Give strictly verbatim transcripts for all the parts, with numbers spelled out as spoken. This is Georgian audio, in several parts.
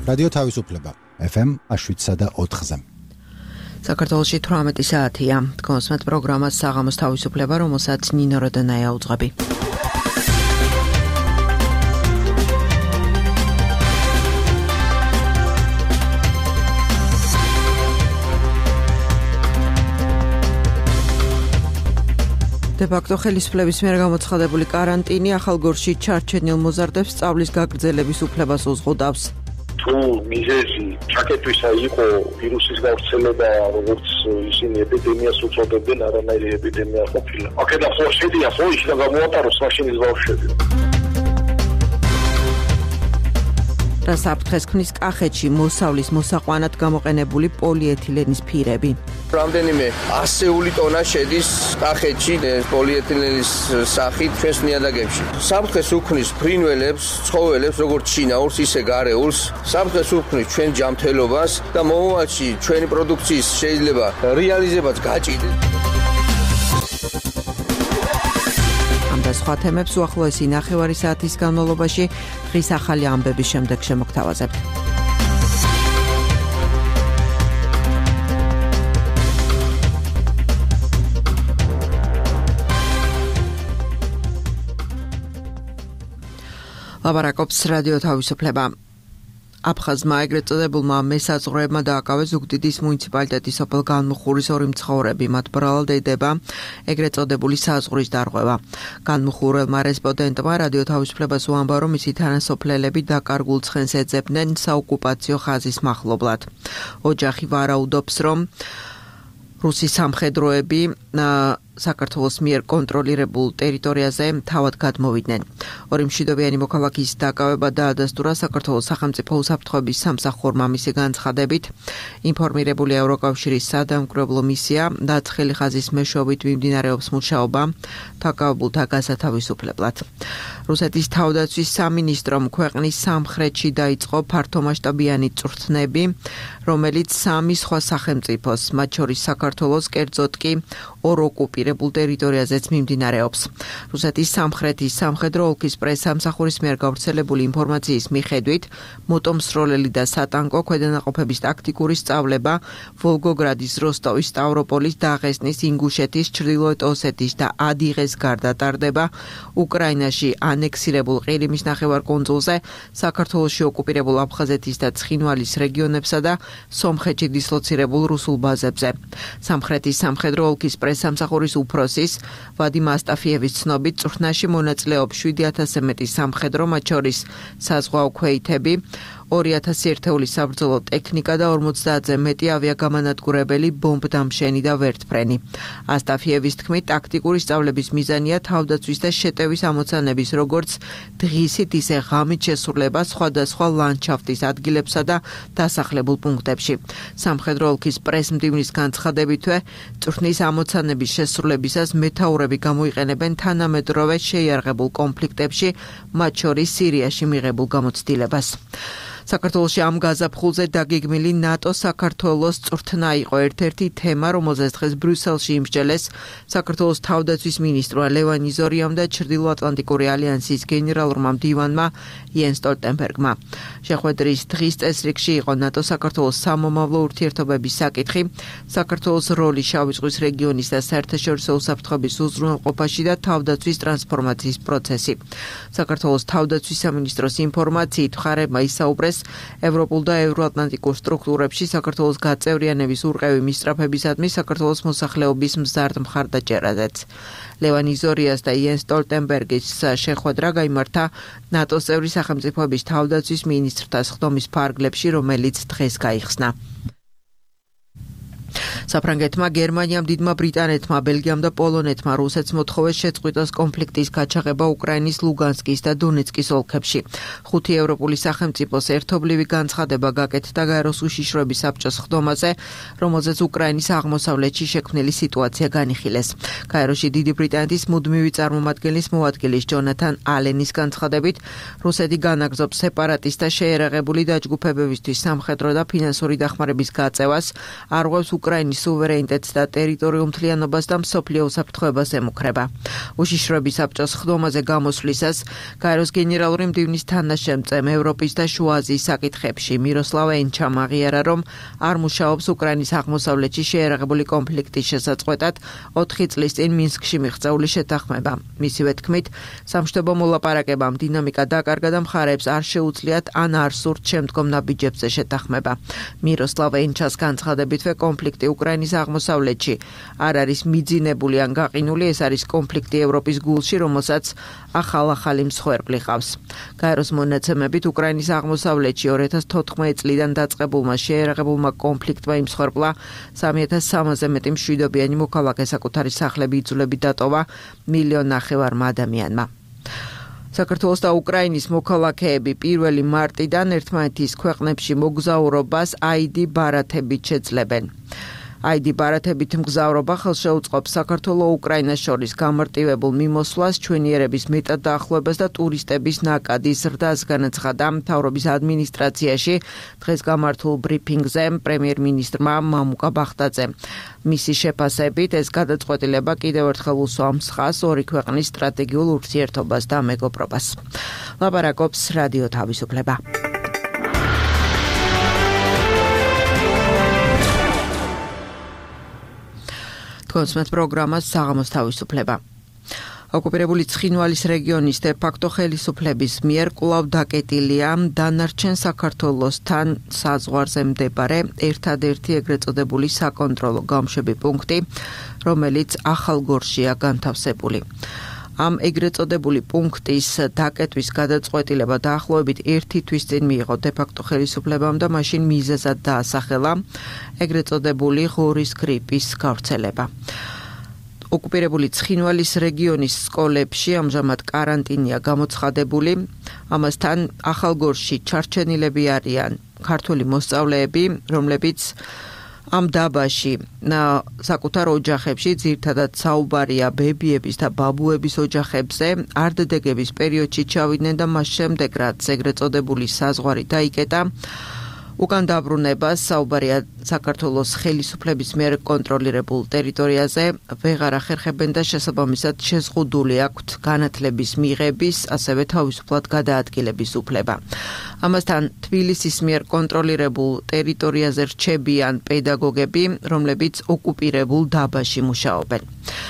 რადიო თავისუფლება ეფ ემ შვიდსა და ოთხზე. საქართველოში თვრამეტი საათია. კონსმეთ პროგრამას საღამოს თავისუფლება, რომელსაც ნინო როდანაია უძღვები. დე-ფაქტო ხელისუფლების მიერ გამოცხადებული კარანტინი ახალგორში ჩარჩენილ მოზარდებს სწავლის გაგრძელების უფლებას უზღუდავს. თუ მიზეზი ჩაკეტვისა იყო ვირუსის გავრცელება, როგორც ისინი ეპიდემიას უწოდებდნენ, არანაირი ეპიდემია ყოფილა. აქედან ხო შედია, ხო ის და გამოატაროს მაშინის ბავშვები. და საფრთხეს ქმნის კახეთში მოსავლის მოსაყვანად გამოყენებული პოლიეთილენის ფირები. რამდენიმე ასეული ტონა შედის კახეთში პოლიეთილენის სახით ჩვენს ნიადაგებში. საფრთხეს უქმნის ფრინველებს, ცხოველებს, როგორც შინაურს, ისე გარეულს. საფრთხეს უქმნის ჩვენ ჯანმრთელობას და მომავალში ჩვენი პროდუქციის შეიძლება რეალიზებაც გაჭირდეს. და სხვა თემებს უახლოესი ნახევარი საათის განმავლობაში დღის ახალი ამბების შემდეგ შემოგთავაზებთ. ლაბარაკობს რადიო თავისუფლება. აფხაზმა ეგრეთ წოდებულმა მესაზღვრეებმა დააკავეს ზუგდიდის მუნიციპალიტეტის სოფელ განმუხურის ორი მცხოვრები, მათ ბრალდება ეგრეთ წოდებული საზღვრის დარღვევა. განმუხურელმა რესპონდენტმა რადიო თავისუფლებას უამბა, რომ მისი თანასოფლელები დაკარგულ ცხენს ეძებდნენ საოკუპაციო ხაზის მახლობლად. ოჯახი ვარაუდობს, რომ რუსი სამხედროები საქართველოს მიერ კონტროლირებულ ტერიტორიაზე თავად გადმოვიდნენ. ორი მშვიდობიანი მოქალაქის დაკავება დაადასტურა საქართველოს სახელმწიფო უსაფრთხოების სამსახურმა. მისი განცხადებით, ინფორმირებული ევროკავშირის სადამკვირვებლო მისია დაწყილი ხაზის მეშვეობით მიმდინარეობს მუშაობა დაკავებულთა გასათავისუფლებლად. რუსეთის თავდაცვის სამინისტრომ ქვეყნის სამხრეთში დაიწყო ფართომასშტაბიანი წვრთნები, რომელიც სამი სხვა სახელმწიფოს, მათ შორის საქართველოს, კერძოდ კი ორ ოკუპირებულ ტერიტორიაზეც მიმდინარეობს. რუსეთის სამხრეთის სამხედრო ოლქის პრესსამსახურის მიერ გავრცელებული ინფორმაციის მიხედვით, მოტომსროლელი და სატანკო ქვედანაყოფების ტაქტიკური სწავლება ვოლგოგრადის, როსტოვის, სტავროპოლის, დაღესტნის, ინგუშეთის, ჩრდილოეთ ოსეთის და ადიღეს გარდა ტარდება უკრაინაში ანექსირებულ ყირიმის ნახევარკუნძულზე, საქართველოში ოკუპირებულ აფხაზეთის და ცხინვალის რეგიონებსა და სომხეთში დისლოცირებულ რუსულ ბაზებზე. სამხრეთის სამხედრო ოლქის პრესსამსახურის უფროსის ვადიმ ასტაფიევის ცნობით, წვრთნაში მონაწილეობს შვიდი ათასზე მეტი სამხედრო, მათ შორის საზღვაო ქვეითები, ორი ათასი ერთეული საბრძოლო ტექნიკა და ორმოცდაათზე მეტი ავიაგამანადგურებელი, ბომბდამშენი და ვერტმფრენი. ასტაფიევის თქმით, ტაქტიკური სწავლების მიზანია თავდაცვის და შეტევის ამოცანების როგორც დღისით, ისე ღამით შესრულება სხვადასხვა ლანდშაფტის ადგილებსა და დასახლებულ პუნქტებში. სამხედრო ოლქის პრესმდივნის განცხადებითვე, წვრთნის ამოცანების შესრულებისას მეთაურები გამოიყენებენ თანამედროვე შეიარაღებულ კონფლიქტებში, მათ შორის სირიაში მიღებულ გამოცდილებას. საქართველოში ამ გაზაფხულზე დაგეგმილი ნატო-საქართველოს წვრთნა იყო ერთ-ერთი თემა, რომელზეც დღეს ბრიუსელში იმსჯელეს საქართველოს თავდაცვის მინისტრმა ლევან იზორიამ და ჩრდილოატლანტიკური ალიანსის გენერალურმა მდივანმა იენს სტოლტენბერგმა. შეხვედრის დღის წესრიგში იყო ნატო-საქართველოს სამომავლო ურთიერთობების საკითხი, საქართველოს როლი შავი ზღვის რეგიონის და საერთაშორისო უსაფრთხოების უზრუნველყოფაში და თავდაცვის ტრანსფორმაციის პროცესი. საქართველოს თავდაცვის სამინისტროს ინფორმაციით, მხარეებმა ისაუბრეს ევროპულ და ევროატლანტიკურ სტრუქტურებში საქართველოს გაწევრიანების ურყევი მისწრაფებისადმი საქართველოს მოსახლეობის მზარდ მხარდაჭერაზეც. ლევან იზორიას და იენს სტოლტენბერგის შეხვედრა გაიმართა ნატოს წევრი სახელმწიფოების თავდაცვის მინისტრთა სხდომის ფარგლებში, რომელიც დღეს გაიხსნა. საფრანგეთმა, გერმანიამ, დიდმა ბრიტანეთმა, ბელგიამ და პოლონეთმა რუსეთს მოთხოვეს შეწყვიტოს კონფლიქტის გაჩაღება უკრაინის ლუგანსკის და დონეცკის ოლქებში. ხუთი ევროპული სახელმწიფოს ერთობლივი განცხადება გაკეთდა გაეროს უშიშროების საბჭოს სხდომაზე, რომელზეც უკრაინის აღმოსავლეთში შექმნილი სიტუაცია განიხილეს. გაეროში დიდი ბრიტანეთის მუდმივი წარმომადგენლის მოადგილის ჯონათან ალენის განცხადებით, რუსეთი განაგრძობს სეპარატისტთა შეიარაღებული დაჯგუფებებისთვის სამხედრო და ფინანსური დახმარების გაწევას, არღვევს უკრაინის უკრაინის სუვერენიტეტს და ტერიტორიულ მთლიანობას და მსოფლიო უსაფრთხოებას ემუქრება. უშიშროების საბჭოს ხდომაზე გამოსვლისას გაეროს გენერალური მდივნის თანაშემწემ ევროპის და შუა აზიის საკითხებში მიროსლავ ენჩამ აღიარა, რომ არ მუშაობს უკრაინის აღმოსავლეთში შეერაღებული კონფლიქტის შესაწყვეტად ოთხი წლის წინ მინსკში მიღწეული შეთანხმება. მისივე თქმით, სამშვიდობო მოლაპარაკებამ დინამიკა დაკარგა და მხარეებს არ შეუძლიათ ან არ სურთ შემდგომ ნაბიჯებზე შეთანხმება. მიროსლავ ენჩას განცხადებითვე კონფლიქტი უკრაინის აღმოსავლეთში არ არის მიძინებული ან გაყინული, ეს არის კონფლიქტი ევროპის გულში, რომელსაც ახალ-ახალი მსხვერპლი ყავს. გაეროს მონაცემებით უკრაინის აღმოსავლეთში ორი ათას თოთხმეტი წლიდან დაწყებულმა შეერაღებულმა კონფლიქტმა იმსხვერპლა სამი ათას სამასზე მეტი მშვიდობიანი მოქალაქე, საკუთარი სახლები იძულებით დატოვა მილიონ ნახევარმა ადამიანმა. საქართველოს და უკრაინის მოქალაქეები პირველი მარტიდან ერთმანეთის ქვეყნებში მოგზაურობას აიდი ბარათებით შეძლებენ. აიდი ბარათებით მგზავრობა ხელშეუწყობს საქართველოს-უკრაინას შორის გამარტივებულ მიმოსვლას, ჩვენიერების მეტად დაახლოებას და ტურისტების ნაკადის ზრდას, განაცხადა მთავრობის ადმინისტრაციაში დღეს გამართულ ბრიფინგზე პრემიერ-მინისტრმა მამუკა ბახტაძემ. მისი შეფასებით ეს გადაწყვეტილება კიდევ ერთხელ უსვამს ხაზს ორი ქვეყნის სტრატეგიულ ურთიერთობას და მეგობრობას. ლაპარაკობს რადიო თავისუფლება. კონსმეთ პროგრამას საღამოს თავისუფლება. ოკუპირებული ცხინვალის რეგიონის დე-ფაქტო ხელისუფლების მიერ კვლავ დაკეტილია დანარჩენ საქართველოსთან საზღვარზე მდებარე ერთადერთი ეგრეთ წოდებული საკონტროლო გამშვები პუნქტი, რომელიც ახალგორშია განთავსებული. ამ ეგრეთ წოდებული პუნქტის დაკეტვის გადაწყვეტილება დაახლოებით ერთი თვის წინ მიიღო დე-ფაქტო ხელისუფლებამ და მაშინ მიზეზად დაასახელა ეგრეთ წოდებული ღორის გრიპის გავრცელება. ოკუპირებული ცხინვალის რეგიონის სკოლებში ამჟამად კარანტინია გამოცხადებული. ამასთან ახალგორში ჩარჩენილები არიან ქართული მოსწავლეები, რომლებიც ამ დაბაში საკუთარ ოჯახებში, ძირითადად საუბარია ბებიების და ბაბუების ოჯახებზე, არდდეგების პერიოდში ჩავიდნენ და მას შემდეგ, რაც ეგრეთ წოდებული საზღვარი დაიკეტა, უკან დაბრუნებას საუბარია საქართველოს ხელისუფლების მიერ კონტროლირებულ ტერიტორიაზე ვეღარ ახერხებენ და შესაბამისად შეზღუდული აქვთ განათლების მიღების, ასევე თავისუფლად გადაადგილების უფლება. ამასთან თბილისის მიერ კონტროლირებულ ტერიტორიაზე რჩებიან პედაგოგები, რომლებიც ოკუპირებულ დაბაში მუშაობენ.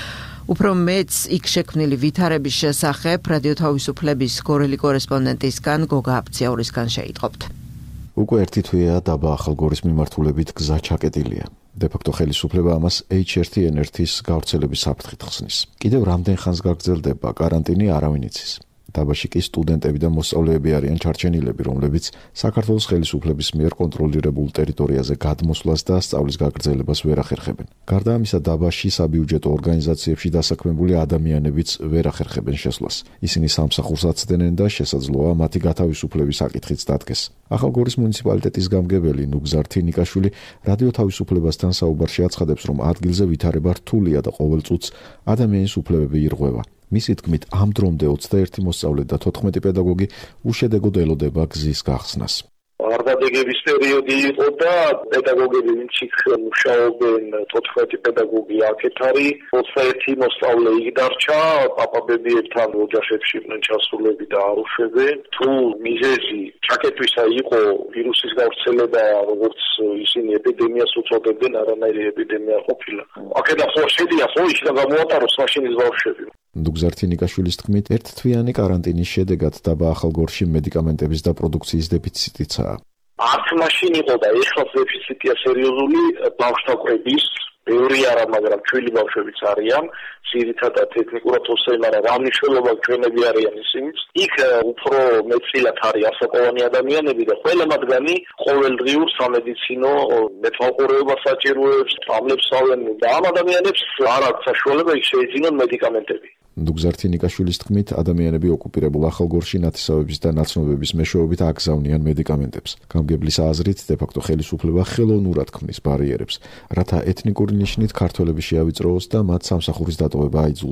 უფრო მეც იქ შექმნილი ვითარების შესახებ რადიო თავისუფლების გორელი კორესპონდენტისგან გოგა აბციაურისგან შეიტყობთ. უკვე ერთი თვეა დაბა ახალგორის მიმართულებით გზა ჩაკეტილია. დე-ფაქტო ხელისუფლება ამას ეიჩ ერთი ენ ერთის გავრცელების საფრთხით ხსნის. კიდევ რამდენ ხანს გაგრძელდება კარანტინი, არავინ იცის. დაბაში კი სტუდენტები და მოსწავლეები არიან ჩარჩენილები, რომლებიც საქართველოს ხელისუფლების მიერ კონტროლირებულ ტერიტორიაზე გადმოსვლას და სწავლის გაგრძელებას ვერ ახერხებენ. გარდა ამისა, დაბაში საბიუჯეტო ორგანიზაციებში დასაქმებული ადამიანებიც ვერ ახერხებენ შესვლას. ისინი სამსახურს აცდენენ და შესაძლოა მათი გათავისუფლების საკითხიც დადგეს. ახალგორის მუნიციპალიტეტის გამგებელი ნუგზარ თინიკაშვილი რადიო თავისუფლებასთან საუბარში აცხადებს, რომ ადგილზე ვითარება რთულია და ყოველ წუთს ადამიანის უფლებები ირღვევა. მისი თქმით, ამ დრომდე ოცდაერთი მოსწავლე და თოთხმეტი პედაგოგი უშედეგოდ ელოდება გზის გახსნას. არდადეგების პერიოდი იყო და პედაგოგები ვინც იქ მუშაობენ, თოთხმეტი პედაგოგი აქეთ არის, ოცდაერთი მოსწავლე იქ დარჩა, პაპაბებიებთან ოჯახებში იყვნენ ჩასულები და არ უშვებენ. თუ მიზეზი ჩაკეტვისა იყო ვირუსის გავრცელება, როგორც ისინი ეპიდემიას უწოდებდნენ, არანაირი ეპიდემია ყოფილა. აქედა ხო შედია, ხო იქიდან გამოატაროს მაშინის ბავშვები. ნუგზარ თინიკაშვილის თქმით, ერთთვიანი კარანტინის შედეგად დაბა ახალგორში მედიკამენტების და პროდუქციის დეფიციტიცაა. არც მაშინ იყო და ეხლაც დეფიციტია სერიოზული ბავშვთა კვების, ბევრი არა, მაგრამ ჩვილი ბავშვებიც არიან, ძირითადად ეთნიკურად ოსები, მაგრამ რა მნიშვნელობა ჩვენები არიან ისინიც. იქ უფრო მეტწილად არის ასაკოვანი ადამიანები და ყველა მათგანი ყოველდღიურ სამედიცინო მეთვალყურეობას საჭიროებს, თამლებს ავენ და ამ ადამიანებს არ აქვს საშუალება იქ შეეძინონ მედიკამენტები. ნუგზარ თინიკაშვილის თქმით, ადამიანები ოკუპირებულ ახალგორში ნათესავების და ნაცნობების მეშვეობით აგზავნიან მედიკამენტებს. გამგებლის აზრით, დე-ფაქტო ხელისუფლება ხელოვნურად ქმნის ბარიერებს, რათა ეთნიკური ნიშნით ქართველები შეავიწროოს და მათ სამსახურის დატოვება აიძულონ.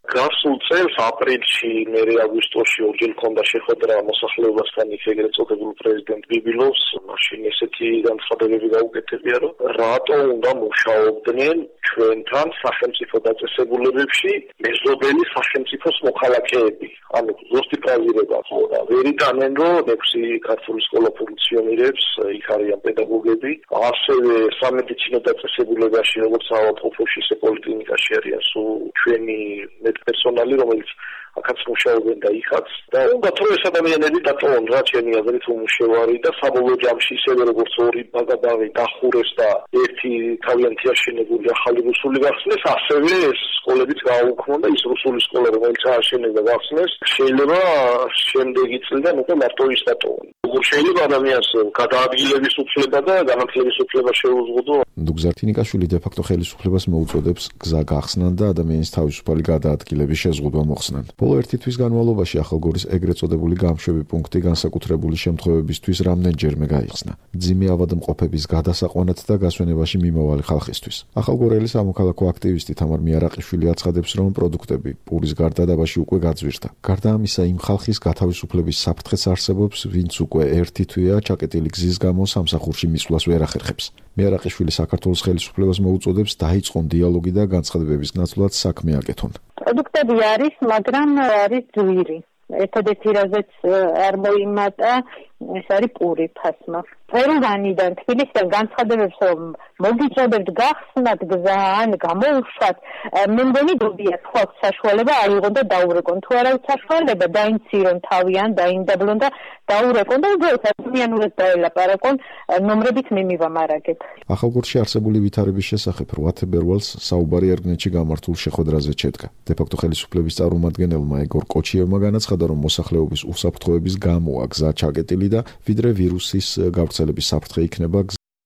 გასულ წელს აპრილში, მერე აგვისტოში ორჯერ ჰქონდა შეხვედრა მოსახლეობასთან, იქ ეგრეთ წოდებულ პრეზიდენტ ბიბილოვს, მაშინ ესეთი განცხადებები გაუკეთებია, რომ რატო უნდა მუშაობდნენ ჩვენთან სახელმწიფო დაწესებულებებში მეზობელი სახელმწიფოს მოქალაქეები. ანუ ზუსტი ფრაზირება ხოდა. ვერ იტანენ, რომ ექვსი ქართული სკოლა ფუნქციონირებს, იქ არიან პედაგოგები, ასევე სამედიცინო დაწესებულებაში, როგორც ავადმყოფოში, ისე პოლიკლინიკაში არიან სულ ჩვენი პერსონალი, რომელიც აქაც მუშაობენ და იქაც და უნდა რომ ეს ადამიანები დატოვონ, რა ჩემი აზრით უმუშევარი და საბოლოო ჯამში ისევე როგორც ორი ბაგაბაღი დახურეს და ერთი თავიანთი აშენებული ახალი რუსული გახსნეს, ასევე ეს სკოლებიც გააუქმონ და ის რუსული სკოლა, რომელიც ააშენებდა გახსნეს, შეიძლება შემდეგი წლიდან უკვე მარტო ის დატოვონ. როგორ შეიძლება ადამიანს გადაადგილების უფლება და განათლების უფლება შეუზღუდო? დუგზართინიკაშვილი დე-ფაქტო ხელისუფლებას მოუწოდებს გზა გახსნან და ადამიანის თავისუფალი გადაადგილების შეზღუდვა მოხსნან. ბოლო ერთი თვის განმავლობაში ახალგორის ეგრეთ წოდებული გამშვები პუნქტი განსაკუთრებული შემთხვევებისთვის რამდენჯერმე გაიხსნა. მძიმე ავადმყოფების გადასაყვანად და გასვენებაში მიმავალი ხალხისთვის. ახალგორელი სამოქალაქო აქტივისტი თამარ მიარაყიშვილი აცხადებს, რომ პროდუქტები პურის გარდა დაბაში უკვე გაძვირდა. გარდა ამისა, იმ ხალხის გათავისუფლების საფრთხეც არსებობს, ვინც უკვე ერთი თვეა ჩაკეტილი გზის გამო სამსახურში მისვლას ვერ ახერხებს. მიარაყიშვილი საქართველოს ხელისუფლებას მოუწოდებს დაიწყონ დიალოგი და განცხადებების ნაცვლად საქმე აკეთონ. პროდუქტები არის, მაგრამ არის ძვირი. ერთადერთი რაზეც არ მოიმატა, ეს არის პური ფასმა. ერევანიდან თბილისიდან განცხადებებს, რომ მოგიწოდებთ გახსნათ გზა ან გამოუშვათ, მე მგონი დობია თქვათ საშუალება აიღონ და დაურეკონ. თუ არა საშუალება დაინცირონ თავიან, დაინდაბლონ და დაურეკონ და უბრალოდ ადამიანურად დაელაპარაკონ, ნომრებით მე მივამარაგებ. ახალგორში არსებული ვითარების შესახებ რვა თებერვალს საუბარი ერგნეთში გამართულ შეხვედრაზე შედგა. დე-ფაქტო ხელისუფლების წარმომადგენელმა ეგორ კოჩიევმა განაცხადა, რომ მოსახლეობის უსაფრთხოების გამოა გზა ჩაკეტილი და ვიდრე ვირუსის გავრცელების საფრთხე იქნება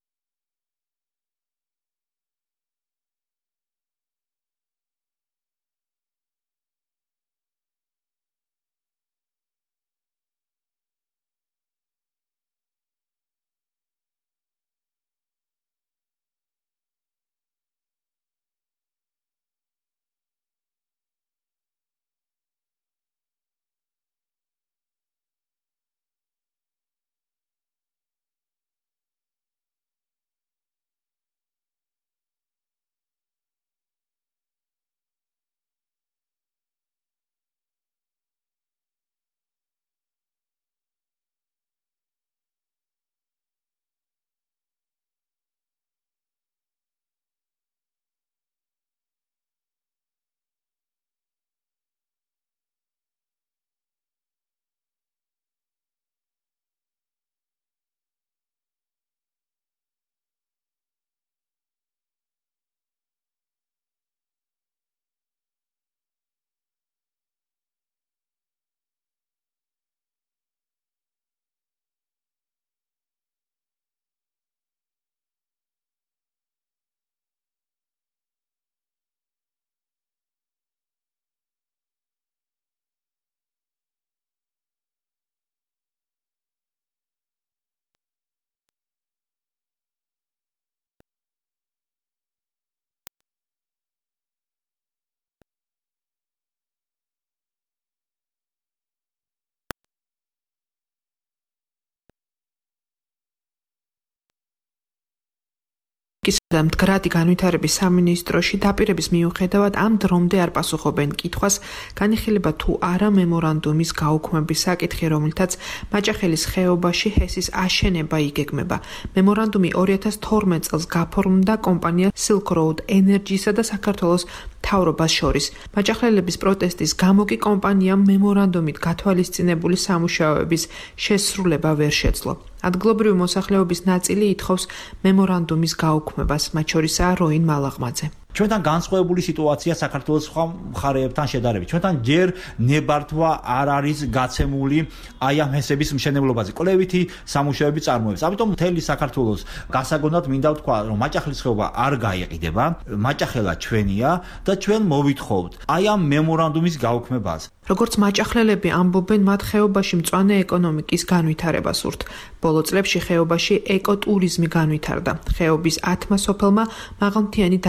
და მდგრადი განვითარების სამინისტროში დაპირების მიუხედავად ამ დრომდე არ პასუხობენ კითხვას, განიხილება თუ არა მემორანდუმის გაუქმების საკითხი, რომლითაც მაჭახელის ხეობაში ჰესის აშენება იგეგმება. მემორანდუმი ორი ათას თორმეტ წელს გაფორმდა კომპანია Silk Road Energy-სა და საქართველოს მთავრობას შორის. მაჭახელების პროტესტის გამო კი კომპანიამ მემორანდუმით გათვალისწინებული სამუშაოების შესრულება ვერ შეძლო. ადგილობრივი მოსახლეობის ნაწილი ითხოვს მემორანდუმის გაუქმებას, მათ შორისაა როინ მალაღმაძე. ჩვენთან განსხვავებული სიტუაცია საქართველოს სხვა მხარეებთან შედარებით. ჩვენთან ჯერ ნებართვა არ არის გაცემული აი ამ ჰესების მშენებლობაზე. კვლევითი სამუშაოები წარმოებს. ამიტომ მთელი საქართველოს გასაგონად მინდა ვთქვა, რომ მაჭახელის ხეობა არ გაიყიდება, მაჭახელა ჩვენია და ჩვენ მოვითხოვთ აი ამ მემორანდუმის გაუქმებას. როგორც მაჭახლელები ამბობენ, მათ ხეობაში მწვანე ეკონომიკის განვითარება სურთ. ბოლო წლებში ხეობაში ეკოტურიზმი განვითარდა. ხეობის ათმა სოფელმა მაღალმთიანი დასახლების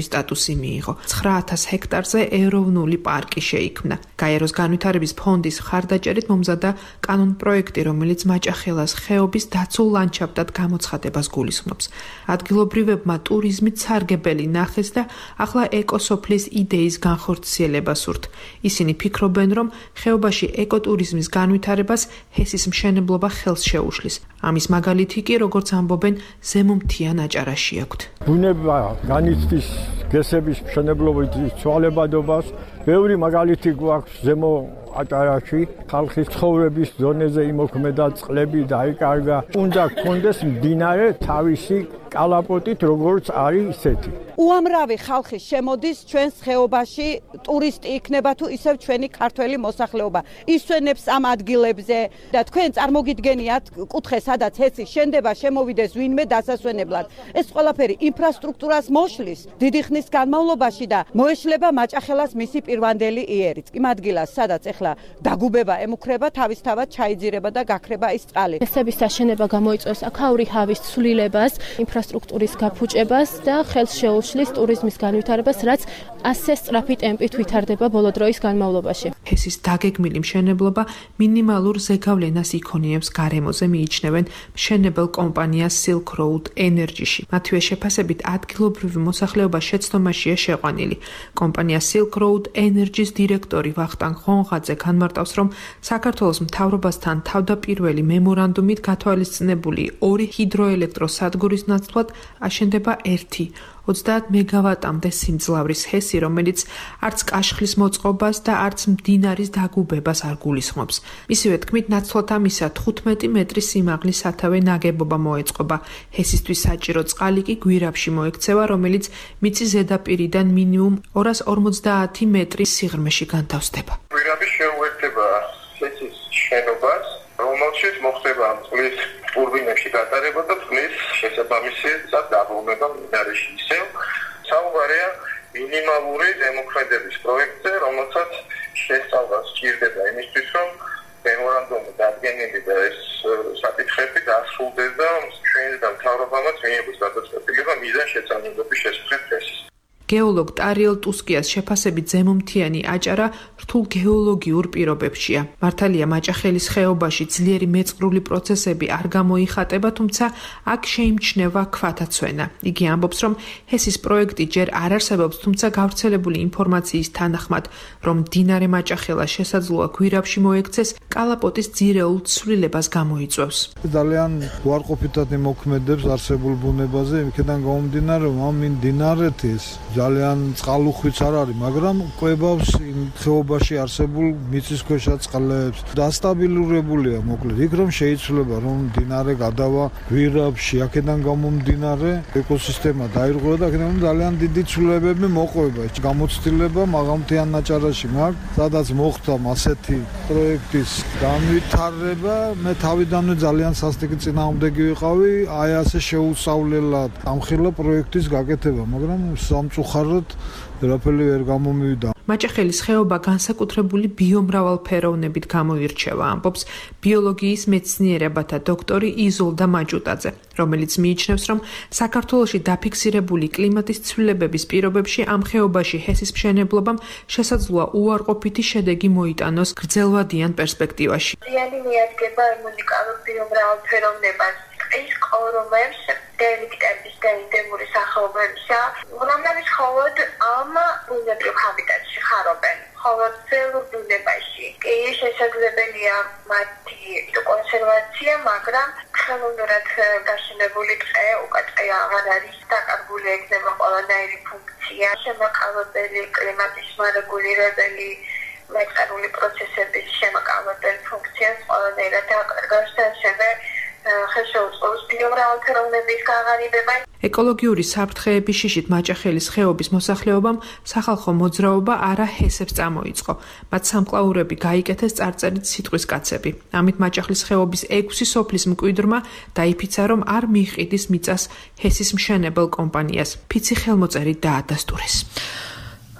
სტატუსი მიიღო. ცხრა ათას ჰექტარზე ეროვნული პარკი შეიქმნა. გაეროს განვითარების ფონდის მხარდაჭერით მომზადდა კანონპროექტი, რომელიც მაჭახელას ხეობის დაცულ ლანდშაფტად გამოცხადებას გულისხმობს. ადგილობრივებმა ტურიზმით სარგებელი ნახეს და ახლა ეკოსოფლის იდეის განხორციელება სურთ. ისინი ფიქრობენ, რომ ხეობაში ეკოტურიზმის განვითარებას ჰესის მშენებლობა ხელს შეუშლის. ამის მაგალითი კი, როგორც ამბობენ, ზემომთიან აჭარაში აქვთ. ბუნება განიცდის გესების მშენებლობით ცვალებადობას. ბევრი მაგალითი გვაქვს ზემო აჭარაში, ხალხის ცხოვრების დონეზე იმოქმედა, წყლები დაიკარგა. უნდა გქონდეს მდინარე თავისი კალაპოტით, როგორც არის ისეთი. უამრავი ხალხი შემოდის ჩვენს ხეობაში, ტურისტი იქნება თუ ისევ ჩვენი ქართველი მოსახლეობა. ისვენებს ამ ადგილებზე და თქვენ წარმოგიდგენიათ კუთხე, სადაც ჰესი შენდება, შემოვიდეს ვინმე დასასვენებლად. ეს ყველაფერი ინფრასტრუქტურას მოშლის დიდი ხნის განმავლობაში და მოეშლება მაჭახელას მისი პირვანდელი იერიც. იმ ადგილას, სადაც ეხლა დაგუბება ემუქრება, თავისთავად ჩაიძირება და გაქრება ის წყალი. ჰესების აშენება გამოიწვევს აქაური ჰავის ცვლილებას, ინფრასტრუქტურის გაფუჭებას და ხელს შეუშლის ტურიზმის განვითარებას, რაც ასე სწრაფი ტემპით ვითარდება ბოლო დროის განმავლობაში. ჰესის დაგეგმილი მშენებლობა მინიმალურ ზეგავლენას იქონიებს გარემოზე, მიიჩნევენ მშენებელ კომპანია Silk Road Energy-ში. მათივე შეფასებით ადგილობრივი მოსახლეობა შეცდომაშია შეყვანილი. კომპანია Silk Road Energy-ს დირექტორი ვახტანგ ხონღაძე განმარტავს, რომ საქართველოს მთავრობასთან თავდაპირველი მემორანდუმით გათვალისწინებული ორი ჰიდროელექტროსადგურის ნაცვლად აშენდება ერთი ოცდაათ მეგავატამდე სიმძლავრის ჰესი, რომელიც არც კაშხლის მოწყობას და არც მდინარის დაგუბებას არ გულისხმობს. მისივე თქმით, ნაცვლად ამისა თხუთმეტი მეტრის სიმაღლის სათავე ნაგებობა მოეწყობა. ჰესისთვის საჭირო წყალი კი გვირაბში მოექცევა, რომელიც მიწის ზედაპირიდან მინიმუმ ორას ორმოცდაათი მეტრის სიღრმეში განთავსდება. გვირაბი შეუერთდება ჰესის შენობას, რომელშიც მოხდება წყლის ტურბინებში გატარება და წყლის შესაბამისი დაბრუნება მდინარეში. ისევ საუბარია მინიმალური ზემოქმედების პროექტზე, რომელსაც შესწავლა სჭირდება იმისთვის, რომ მემორანდუმი დადგენილი და ეს საკითხები დასრულდეს და ჩვენი და მთავრობამაც მიიღოს გადაწყვეტილება მიზანშეწონილობის შესახებ ჰესის. გეოლოგ ტარიელ ტუსკიას შეფასებით ზემომთიანი აჭარა რთულ გეოლოგიურ პირობებშია. მართალია მაჭახელის ხეობაში ძლიერი მეწყრული პროცესები არ გამოიხატება, თუმცა აქ შეიმჩნევა ქვათაცვენა. იგი ამბობს, რომ ჰესის პროექტი ჯერ არ არსებობს, თუმცა გავრცელებული ინფორმაციის თანახმად, რომ მდინარე მაჭახელა შესაძლოა გვირაბში მოექცეს, კალაპოტის ძირეულ ცვლილებას გამოიწვევს. ძალიან უარყოფითად იმოქმედებს არსებულ ბუნებაზე, იქიდან გამომდინარე, რომ ამ მდინარეთის ძალიან წყალუხვიც არ არის, მაგრამ კვებავს იმ ხეობაში არსებულ მიწისქვეშა წყლებს. დასტაბილურებულია, მოკლედ, იქ რომ შეიცვლება, რომ მდინარე გადავა გვირაბში, აქედან გამომდინარე ეკოსისტემა დაირღვევა და აქედან ძალიან დიდი ცვლილებები მოყვება. გამოცდილება მაღალმთიან აჭარაში მაქვს, სადაც მოხდა ასეთი პროექტის განვითარება. მე თავიდანვე ძალიან სასტიკი წინააღმდეგი ვიყავი, აი ასე შეუსწავლელად ამხილა პროექტის გაკეთება, მაგრამ სამწუხაროდ რაფელი ვერ გამომივიდა. მაჭახელის ხეობა განსაკუთრებული ბიომრავალფეროვნებით გამოირჩევა, ამბობს ბიოლოგიის მეცნიერებათა დოქტორი იზოლდა მაჭუტაძე, რომელიც მიიჩნევს, რომ საქართველოში დაფიქსირებული კლიმატის ცვლილებების პირობებში ამ ხეობაში ჰესის მშენებლობამ შესაძლოა უარყოფითი შედეგი მოიტანოს გრძელვადიან პერსპექტივაში. რიანი მიადგება უნიკალურ ბიომრავალფეროვნებას, ტყის კორომებს, დელიქტების და ენდემური სახეობებისა, რომლებიც მხოლოდ ამ ბუნებრივ ჰაბიტატში ხარობენ. ხოლო ძველურ ბუნებაში კი შესაძლებელია მათი კონსერვაცია, მაგრამ ხელოვნურად გაშენებული ტყე უკვე ტყე აღარ არის, დაკარგული ექნება ყველანაირი ფუნქცია, შემოყალიბებული კლიმატის მარეგულირებელი მეწყრული პროცესების შემოყალიბებელ ფუნქციას ყველანაირად აკარგავს და ასევე ხელშეუწყობს ბიომრავალფეროვნების განვითარება. ეკოლოგიური საფრთხეების შიშით მაჭახელის ხეობის მოსახლეობამ სახალხო მოძრაობა არა ჰესებს წამოიწყო. მათ სამკლაურები გაიკეთეს წარწერით სიტყვის კაცები. ამით მაჭახელის ხეობის ექვსი სოფლის მკვიდრმა დაიფიცა, რომ არ მიიყიდის მიწას ჰესის მშენებელ კომპანიას. ფიცი ხელმოწერით დაადასტურეს.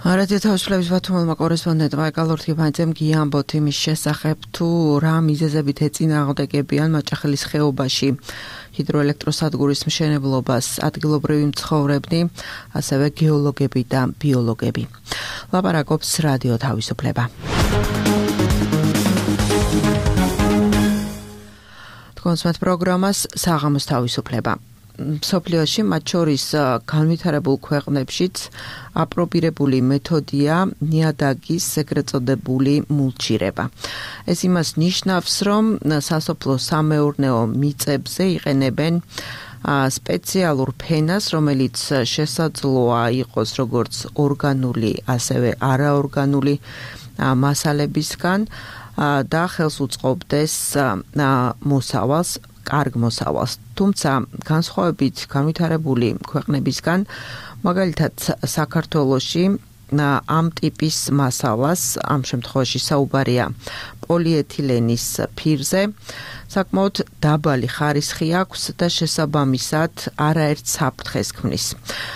რადიო თავისუფლების ბათუმელმა კორესპონდენტმა ეკალორთგიფანიძემ გიამბოთ იმის შესახებ, თუ რა მიზეზებით ეწინააღმდეგებიან მაჭახელის ხეობაში ჰიდროელექტროსადგურის მშენებლობას ადგილობრივი მცხოვრებნი, ასევე გეოლოგები და ბიოლოგები. ლაპარაკობს რადიო თავისუფლება. თქვენს პროგრამას საღამოს თავისუფლება. სოფლიოში მათ შორის განვითარებულ ქვეყნებშიც აპრობირებული მეთოდია ნიადაგის ეგრეთ წოდებული მულჩირება. ეს იმას ნიშნავს, რომ სასოფლო სამეურნეო მიწებზე იყენებენ სპეციალურ ფენას, რომელიც შესაძლოა იყოს როგორც ორგანული, ასევე არაორგანული მასალებისგან და ხელს უწყობდეს მოსავალს, კარგ მოსავალს. თუმცა განსხვავებით განვითარებული ქვეყნებისგან, მაგალითად საქართველოში ამ ტიპის მასალას, ამ შემთხვევაში საუბარია პოლიეთილენის ფირზე, საკმაოდ დაბალი ხარისხი აქვს და შესაბამისად არაერთ საფრთხეს ქმნის.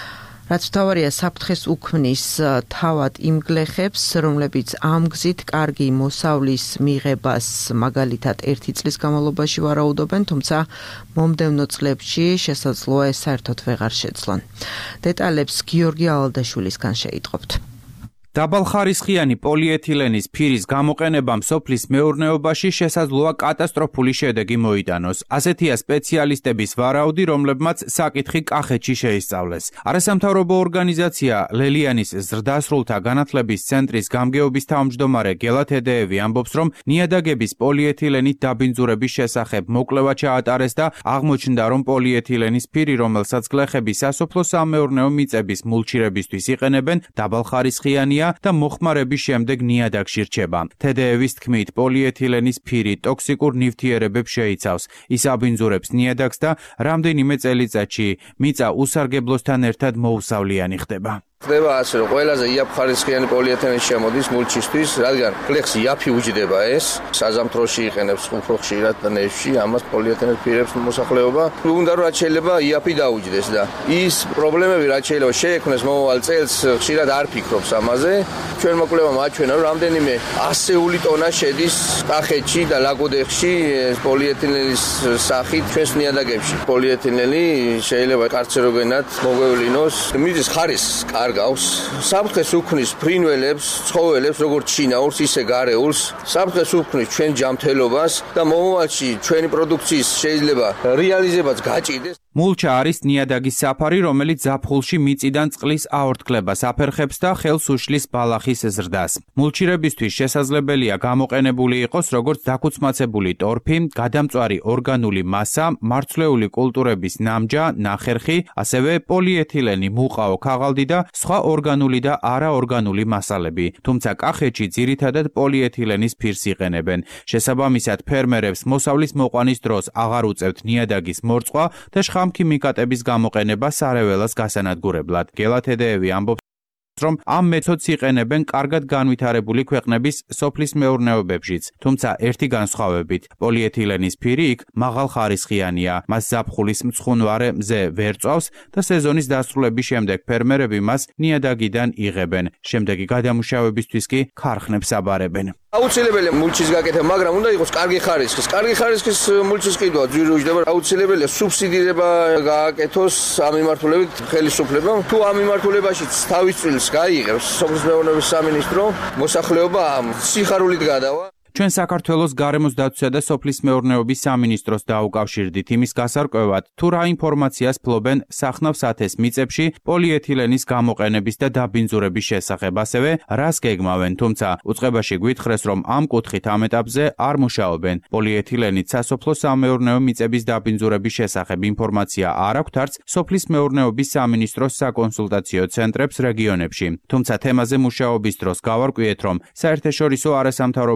რაც თავარია საფრთხეს უქმნის თავად იმ გლეხებს, რომლებიც ამ გზით კარგი მოსავლის მიღებას მაგალითად ერთი წლის განმავლობაში ვარაუდობენ, თუმცა მომდევნო წლებში შესაძლოა ეს საერთოდ ვეღარ შეძლონ. დეტალებს გიორგი ალადაშვილისგან შეიტყობთ. დაბალხარისხიანი პოლიეთილენის ფირის გამოყენებამ სოფლის მეურნეობაში შესაძლოა კატასტროფული შედეგი მოიტანოს. ასეთია სპეციალისტების ვარაუდი, რომლებმაც საკითხი კახეთში შეისწავლეს. არასამთავრობო ორგანიზაცია ლელიანის ზრდასრულთა განათლების ცენტრის გამგეობის თავმჯდომარე გელა თედეევი ამბობს, რომ ნიადაგების პოლიეთილენით დაბინძურების შესახებ მოკვლევა ჩაატარეს და აღმოჩნდა, რომ პოლიეთილენის ფირი, რომელსაც გლეხები სასოფლო სამეურნეო მიწების მულჩირებისთვის იყენებენ, დაბალხარისხიანი და მოხმარების შემდეგ ნიადაგში რჩება. თედეევის თქმით, პოლიეთილენის ფირი ტოქსიკურ ნივთიერებებს შეიცავს. ის აბინძურებს ნიადაგს და რამდენიმე წელიწადში მიწა უსარგებლოსთან ერთად მოუსავლიანი ხდება. ხდება ასე, რომ ყველაზე იაფხარისხიანი პოლიეთილენი შემოდის მულჩისთვის, რადგან გლეხს იაფი უჯდება ეს, საზამთროში იყენებს უფრო ხშირად და ნეშში ამას პოლიეთილენის ფირებს მოსახლეობა. უნდა რომ რაც შეიძლება იაფი დაუჯდეს და ის პრობლემები რაც შეიძლება შეექმნეს მომავალ წელს ხშირად არ ფიქრობს ამაზე. ჩვენ მოკვლევამ აჩვენა, რომ რამდენიმე ასეული ტონა შედის კახეთში და ლაგოდეხში პოლიეთილენის სახით ჩვენს ნიადაგებში. პოლიეთილენი შეიძლება კანცეროგენად მოგვევლინოს. მიწის ხარისხს გავს. საფრთხეს უქმნის ფრინველებს, ცხოველებს, როგორც შინაურს, ისე გარეულს. საფრთხეს უქმნის ჩვენ ჯანმრთელობას და მომავალში ჩვენი პროდუქციის შეიძლება რეალიზებაც გაჭიდეს. მულჩა არის ნიადაგის საფარი, რომელიც ზაფხულში მიწიდან წყლის აორთქლებას აფერხებს და ხელს უშლის ბალახის ზრდას. მულჩირებისთვის შესაძლებელია გამოყენებული იყოს როგორც დაქუცმაცებული ტორფი, გადამწვარი ორგანული მასა, მარცვლეული კულტურების ნამჯა, ნახერხი, ასევე პოლიეთილენი, მუყაო, ქაღალდი და სხვა ორგანული და არაორგანული მასალები. თუმცა კახეთში ძირითადად პოლიეთილენის ფირს იყენებენ. შესაბამისად, ფერმერებს მოსავლის მოყვანის დროს აღარ უწევთ ნიადაგის მორწყვა და ხამქიმიკატების გამოყენება სარეველას გასანადგურებლად. გელა თედეევი ამბობს, რომ ამ მეთოდს იყენებენ კარგად განვითარებული ქვეყნების სოფლის მეურნეობებშიც, თუმცა ერთი განსხვავებით, პოლიეთილენის ფირი იქ მაღალხარისხიანია, მას ზაფხულის მცხუნვარე მზე ვერ წავს და სეზონის დასრულების შემდეგ ფერმერები მას ნიადაგიდან იღებენ, შემდეგი გადამუშავებისთვის კი ქარხნებს აბარებენ. აუცილებელია მულჩის გაკეთება, მაგრამ უნდა იყოს კარგი ხარისხის. კარგი ხარისხის მულჩის ყიდვა ძვირი უჯდება. აუცილებელია სუბსიდირება გააკეთოს ამ მიმართულებით ხელისუფლებამ. თუ ამ მიმართულებაშიც თავის წილს გაიიღებს სოფლის მეურნეობის სამინისტრო, მოსახლეობა სიხარულით გადავა. ჩვენ საქართველოს გარემოს დაცვისა და სოფლის მეურნეობის სამინისტროს დაუკავშირდით იმის გასარკვევად, თუ რა ინფორმაციას ფლობენ სახნავ სათეს მიწებში პოლიეთილენის გამოყენების და დაბინძურების შესახებ, ასევე რას გეგმავენ, თუმცა უწყებაში გვითხრეს, რომ ამ კუთხით ამ ეტაპზე არ მუშაობენ. პოლიეთილენით სასოფლო სამეურნეო მიწების დაბინძურების შესახებ ინფორმაცია არ აქვთ არც სოფლის მეურნეობის სამინისტროს საკონსულტაციო ცენტრებს რეგიონებში. თუმცა თემაზე მუშაობის დროს გავარკვიეთ, რომ საერთაშორისო არასამთავრობო ორგანიზაცია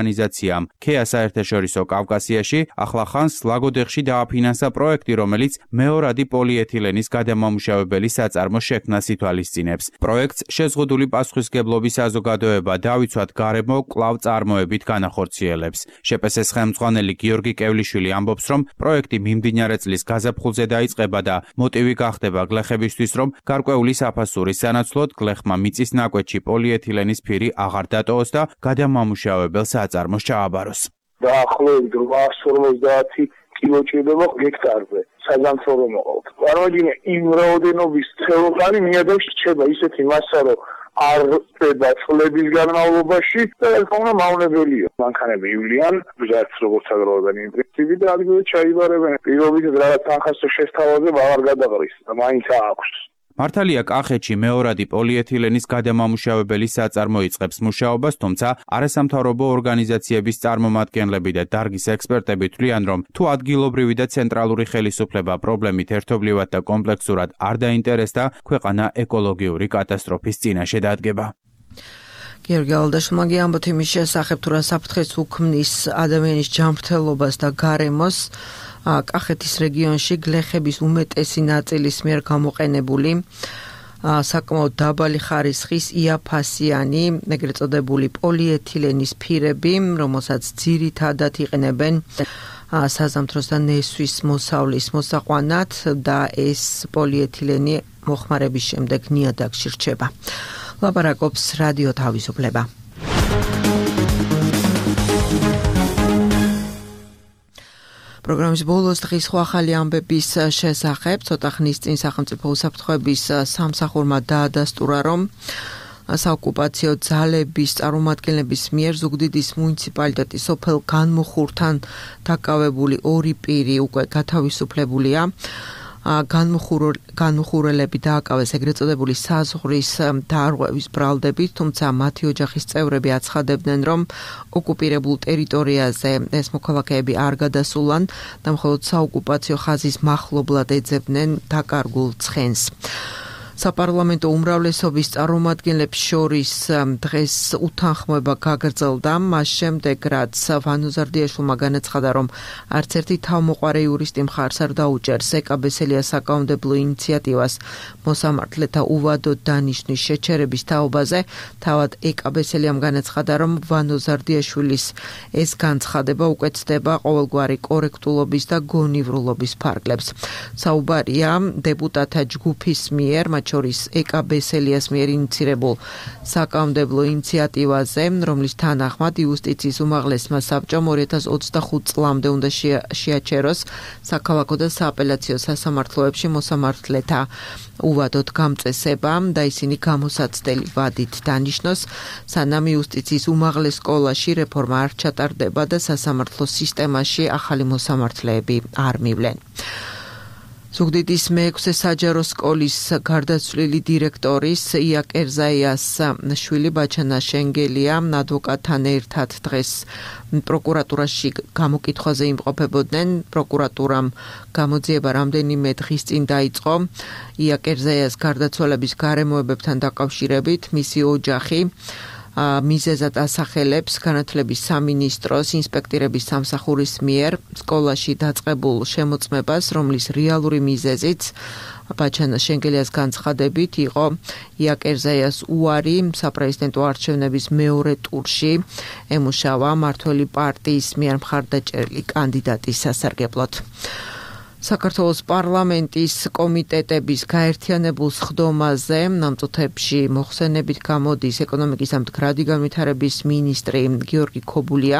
ორგანიზაციამ ქეა საერთაშორისო კავკასიაში ახლახანს ლაგოდეხში დააფინანსა პროექტი, რომელიც მეორადი პოლიეთილენის გადამამუშავებელი საწარმოს შექმნას ითვალისწინებს. პროექტს შეზღუდული პასუხისმგებლობის საზოგადოება დავიცვათ გარემო კვლავ წარმოებით განახორციელებს. შეპესეს ხელმძღვანელი გიორგი კევლიშვილი ამბობს, რომ პროექტი მიმდინარე წლის გაზაფხულზე დაიწყება და მოტივი გახდება გლეხებისთვის, რომ გარკვეული საფასურის სანაცვლოდ გლეხმა მიწის ნაკვეთში პოლიეთილენის ფირი აღარ დატოვოს და გადამამუშავებელ საწარმოს ჩააბაროს. დაახლოებით რვაას ორმოცდაათი კილო ჭირდება ჰექტარზე. საზამთრო მოყავთ. წარმოიდგინე იმ რაოდენობის ხელოვანი ნიადაგში რჩება ისეთი მასა, რომ არ ხდება წლების განმავლობაში და ეს უნდა მავნებელია. მანქანები ივლიან, ბჟარც როგორც აგროვებენ ინტენსივი და ადგილზე ჩაიბარებენ. პირობითად რაღაც თანხასო შესთავაზება აღარ გადაყრის და მაინც აქვს. მართალია კახეთში მეორადი პოლიეთილენის გადამამუშავებელი საწარმო იწყებს მუშაობას, თუმცა არასამთავრობო ორგანიზაციების წარმომადგენლები და დარგის ექსპერტები თვლიან, რომ თუ ადგილობრივი და ცენტრალური ხელისუფლება პრობლემით ერთობლივად და კომპლექსურად არ დაინტერესდა, ქვეყანა ეკოლოგიური კატასტროფის წინაშე დადგება. გიორგი ალდაშმაგი ამბობთ იმის შესახებ, თუ რა საფრთხეს უქმნის ადამიანის ჯანმრთელობას და გარემოს კახეთის რეგიონში გლეხების უმეტესი ნაწილის მიერ გამოყენებული საკმაოდ დაბალი ხარისხის იაფასიანი, ეგრეთ წოდებული პოლიეთილენის ფირები, რომელსაც ძირითადად იყენებენ საზამთროს და ნესვის მოსავლის მოსაყვანად და ეს პოლიეთილენი მოხმარების შემდეგ ნიადაგში რჩება. ლაპარაკობს რადიო თავისუფლება. პროგრამის ბოლოს დღის სხვა ახალი ამბების შესახებ, ცოტა ხნის წინ სახელმწიფო უსაფრთხოების სამსახურმა დაადასტურა, რომ საოკუპაციო ძალების წარმომადგენლების მიერ ზუგდიდის მუნიციპალიტეტის სოფელ განმუხურთან დაკავებული ორი პირი უკვე გათავისუფლებულია. განმუხურელები დააკავეს ეგრეთ წოდებული საზღვრის დარღვევის ბრალდებით, თუმცა მათი ოჯახის წევრები აცხადებდნენ, რომ ოკუპირებულ ტერიტორიაზე ეს მოქალაქეები არ გადასულან და მხოლოდ საოკუპაციო ხაზის მახლობლად ეძებდნენ დაკარგულ ცხენს. საპარლამენტო უმრავლესობის წარმომადგენლებს შორის დღეს უთანხმოება გაგრძელდა, მას შემდეგ რაც ვანო ზარდიაშვილმა განაცხადა, რომ არც ერთი თავმოყარე იურისტი მხარს არ დაუჭერს ეკაბესელიას საკანონმდებლო ინიციატივას მოსამართლეთა უვადოდ დანიშნვის შეჩერების თაობაზე. თავად ეკაბესელიამ განაცხადა, რომ ვანო ზარდიაშვილის ეს განცხადება უკეთდება ყოველგვარი კორექტულობის და გონივრულობის ფარგლებს. საუბარია დეპუტატთა ჯგუფის მიერ შორის ეკაბესელიას მიერ ინიცირებულ საკანონმდებლო ინიციატივაზე, რომლის თანახმად იუსტიციის უმაღლესმა საბჭომ ორი ათას ოცდახუთ წლამდე უნდა შეაჩეროს საქალაქო და სააპელაციო სასამართლოებში მოსამართლეთა უვადოდ გამწესება და ისინი გამოსაცდელი ვადით დანიშნოს, სანამ იუსტიციის უმაღლეს სკოლაში რეფორმა არ ჩატარდება და სასამართლო სისტემაში ახალი მოსამართლეები არ მივლენ. ზუგდიდის მეექვსე საჯარო სკოლის გარდაცვლილი დირექტორის ია კერზაიას შვილი ბაჩანა შენგელია ადვოკატთან ერთად დღეს პროკურატურაში გამოკითხვაზე იმყოფებოდნენ. პროკურატურამ გამოძიება რამდენიმე დღის წინ დაიწყო ია კერზაიას გარდაცვალების გარემოებებთან დაკავშირებით. მისი ოჯახი მიზეზად ასახელებს განათლების სამინისტროს ინსპექტირების სამსახურის მიერ სკოლაში დაწყებულ შემოწმებას, რომლის რეალური მიზეზიც ბაჩანა შენგელიას განცხადებით იყო ია კერზაიას უარი საპრეზიდენტო არჩევნების მეორე ტურში ემუშავა მმართველი პარტიის მიერ მხარდაჭერილი კანდიდატის სასარგებლოდ. საქართველოს პარლამენტის კომიტეტების გაერთიანებულ სხდომაზე ნამწუთებში მოხსენებით გამოდის ეკონომიკის მდგრადი განვითარების მინისტრი გიორგი ქობულია.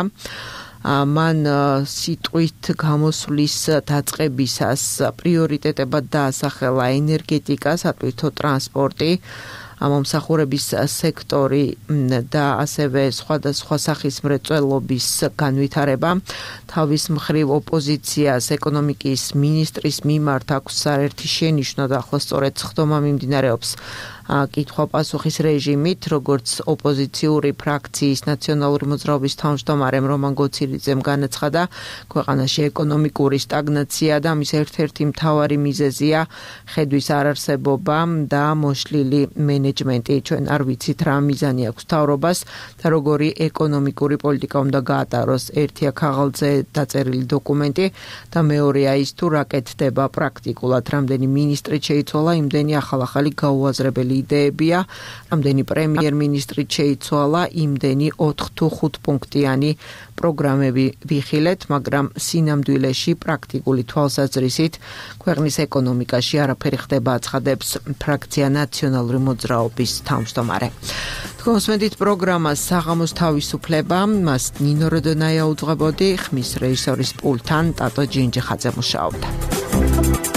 მან სიტყვით გამოსვლის დაწყებისას პრიორიტეტებად დაასახელა ენერგეტიკა, სატვირთო ტრანსპორტი, მომსახურების სექტორი და ასევე სხვადასხვა სახის მრეწველობის განვითარება. თავის მხრივ ოპოზიციას ეკონომიკის მინისტრის მიმართ აქვს საერთი შენიშვნა და ახლა სწორედ სხდომა მიმდინარეობს კითხვა-პასუხის რეჟიმით, როგორც ოპოზიციური ფრაქციის ნაციონალური მოძრაობის თავმჯდომარემ რომან გოცირიძემ განაცხადა, ქვეყანაში ეკონომიკური სტაგნაცია და მის ერთ-ერთი მთავარი მიზეზია ხედვის არარსებობა და მოშლილი მენეჯმენტი. ჩვენ არ ვიცით რა მიზანი აქვს მთავრობას და როგორი ეკონომიკური პოლიტიკა უნდა გაატაროს. ერთია ქაღალდზე დაწერილი დოკუმენტი და მეორეა ის თუ რა კეთდება პრაქტიკულად, რამდენი მინისტრით შეიცვალა, იმდენი ახალ-ახალი გაუაზრებელი იდეებია, რამდენი პრემიერ-მინისტრით შეიცვალა, იმდენი ოთხ თუ ხუთ პუნქტიანი პროგრამები ვიხილეთ, მაგრამ სინამდვილეში პრაქტიკული თვალსაზრისით ქვეყნის ეკონომიკაში არაფერი ხდება, აცხადებს ფრაქცია ნაციონალური მოძრაობის თავმჯდომარე. თქვენ უსმენთ პროგრამას საღამოს თავისუფლება, მას ნინო როდონაია უძღვებოდი, ხმის რეჟისორის პულტთან ტატო ჯინჯიხაძე მუშაობდა.